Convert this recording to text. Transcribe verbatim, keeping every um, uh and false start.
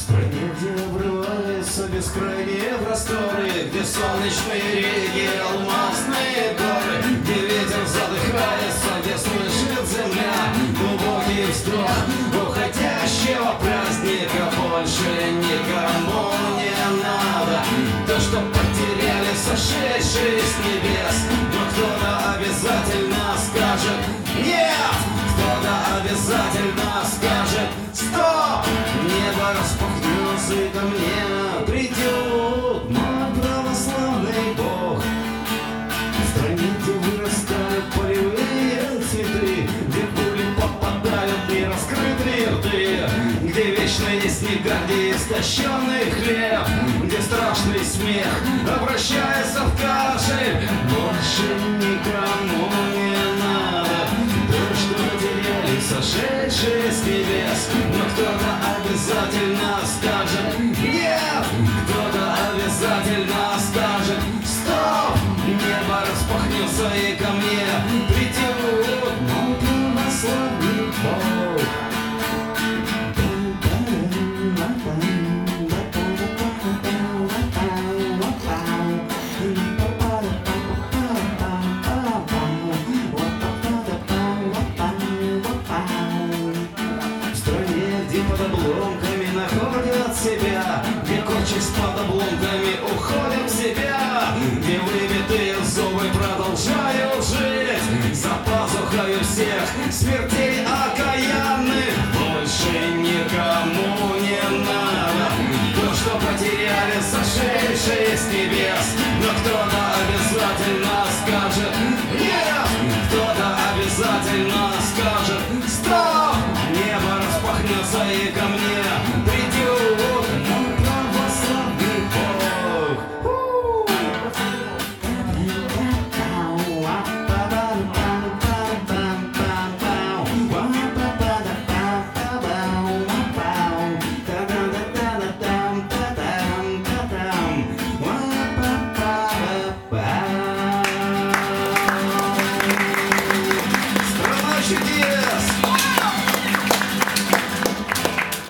стране, где обрываются бескрайние просторы, где солнечные реки, алмазные горы, где ветер задыхается, где слышит земля глубокий вздох уходящего праздника. Больше никому не надо то, что потеряли сошедшие с небес. Но кто-то обязательно скажет нет, кто-то обязательно скажет стоп. Небо распахнется, и ко мне придет мой православный Бог. В стране, где вырастают полевые цветы, где пули попадают и раскрытые рты, где вечные снега, где истощенный хлеб, где страшный смех обращается в кашель. Больше никому не надо то, что потеряли сошедшие с небес. Но кто-то обязательно скажет нет, кто-то обязательно скажет стоп. Небо распахнется, и ко мне придет мой православный Бог. В стране, где под обломками находят себя, где корчась под обломками уходят в себя, где выбитые зубы продолжают жить за пазухой всех смертей.